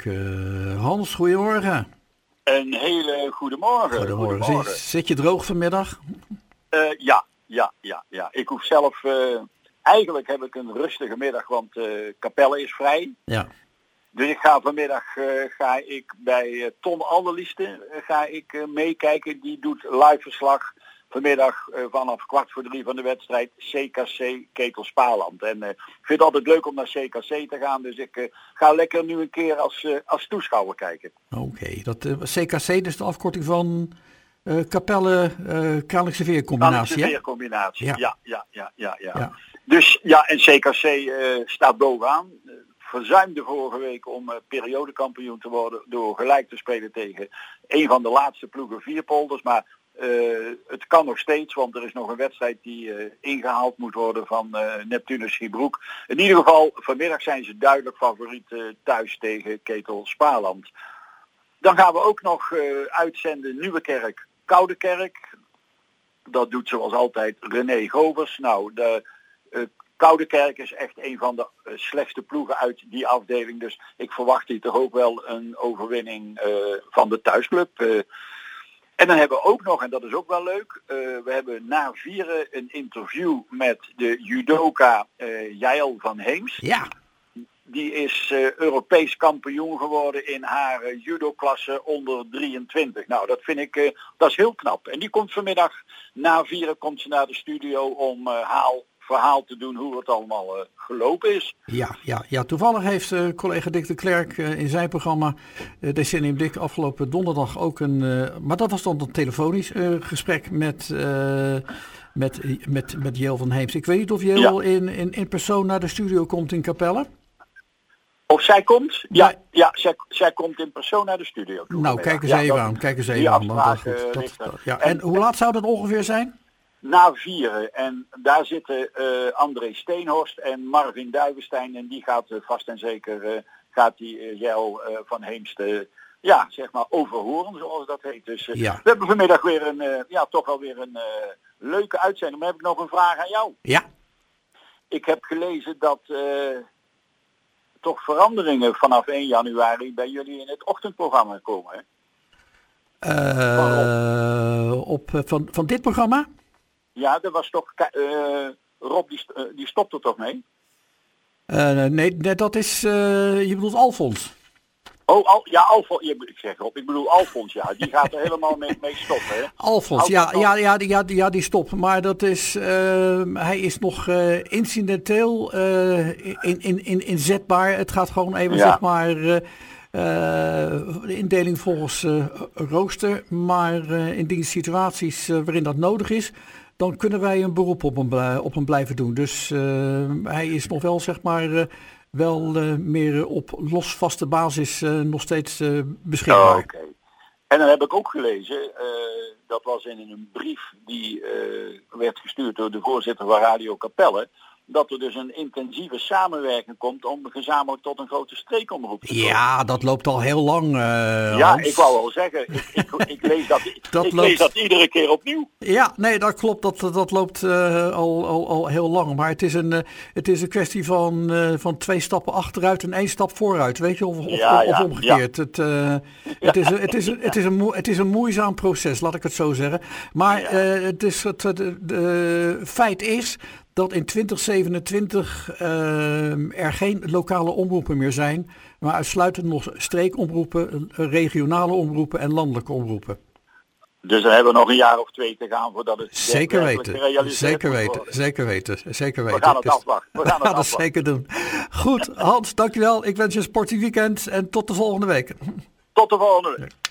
Klerk. Hans, goedemorgen. Een hele goede morgen. Goedemorgen. Zit je droog vanmiddag? Ja. Ik hoef zelf... eigenlijk heb ik een rustige middag, want Capelle is vrij. Ja. Dus ik ga vanmiddag bij Ton Allerlieste meekijken. Die doet live verslag vanmiddag vanaf 2:15 van de wedstrijd CKC Ketel Spaarland. En ik vind het altijd leuk om naar CKC te gaan. Dus ik ga lekker nu een keer als toeschouwer kijken. Oké, dat CKC dus de afkorting van Capelle Kralingse Veercombinatie. Kralingse Veercombinatie, ja. Ja. Dus ja, en CKC staat bovenaan. Verzuimde vorige week om periodekampioen te worden door gelijk te spelen tegen een van de laatste ploegen Vierpolders. Maar het kan nog steeds, want er is nog een wedstrijd die ingehaald moet worden van Neptunus Schiebroek. In ieder geval, vanmiddag zijn ze duidelijk favoriet thuis tegen Ketel Spaarland. Dan gaan we ook nog uitzenden Nieuwekerk Koudekerk. Dat doet zoals altijd René Govers. Nou, de Koudekerk is echt een van de slechtste ploegen uit die afdeling. Dus ik verwacht hier toch ook wel een overwinning van de thuisclub. En dan hebben we ook nog, en dat is ook wel leuk, we hebben na vieren een interview met de judoka Jael van Heems. Ja. Die is Europees kampioen geworden in haar judo-klasse onder 23. Nou, dat vind ik, dat is heel knap. En die komt vanmiddag na vieren komt ze naar de studio om verhaal te doen hoe het allemaal gelopen is. Ja, toevallig heeft collega Dick de Klerk in zijn programma Decennium Dick afgelopen donderdag ook maar dat was dan een telefonisch gesprek met Jael van Heems. Ik weet niet of Jael in persoon naar de studio komt in Capelle. Of zij komt? Ja, zij komt in persoon naar de studio toe. Nou, kijk eens even aan. En hoe laat zou dat ongeveer zijn? Na vieren. En daar zitten André Steenhorst en Marvin Duivenstein. En die gaat vast en zeker Jael van Heemst overhoren, zoals dat heet. Dus we hebben vanmiddag weer toch wel weer een leuke uitzending. Maar heb ik nog een vraag aan jou? Ja. Ik heb gelezen dat toch veranderingen vanaf 1 januari bij jullie in het ochtendprogramma komen. Hè? Van dit programma? Ja, dat was toch... Rob, die stopt er toch mee? Nee, dat is... je bedoelt Alfons. Alfons. Ik zeg Rob, ik bedoel Alfons, ja. Die gaat er helemaal mee stoppen, hè? Alfons, die stopt. Maar dat is... hij is nog incidenteel inzetbaar. Het gaat gewoon even, zeg maar... de indeling volgens rooster. Maar in die situaties waarin dat nodig is... dan kunnen wij een beroep op hem blijven doen. Dus hij is nog wel, zeg maar... meer op losvaste basis nog steeds beschikbaar. Oké. En dan heb ik ook gelezen, dat was in een brief die werd gestuurd door de voorzitter van Radio Capelle, dat er dus een intensieve samenwerking komt om gezamenlijk tot een grote streekomroep te komen. Ja, dat loopt al heel lang. Hans. Ik wou wel zeggen, ik lees dat iedere keer opnieuw. Ja, nee, dat klopt. Dat loopt al heel lang. Maar het is een kwestie van 2 stappen achteruit en 1 stap vooruit. Weet je, of omgekeerd. Ja. Het is een moeizaam proces, laat ik het zo zeggen. Maar het feit is dat in 2027 er geen lokale omroepen meer zijn, maar uitsluitend nog streekomroepen, regionale omroepen en landelijke omroepen. Dus dan hebben we nog een jaar of 2 te gaan voordat het Zeker weten. We gaan het afwachten. We gaan dat zeker doen. Goed, Hans, dankjewel. Ik wens je een sportief weekend en tot de volgende week. Tot de volgende week.